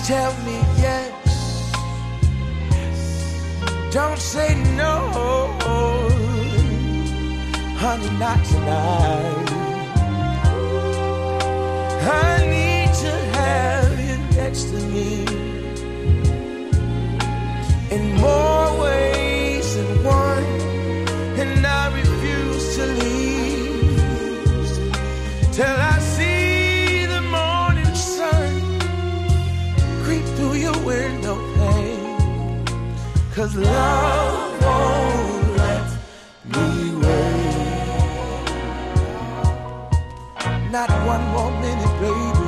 Tell me yes. Don't say no. Honey, not tonight. I need to have you next to me in more ways than one, and I refuse to leave till I see the morning sun creep through your window pane. 'Cause love won't let me wait. Not one more minute, baby.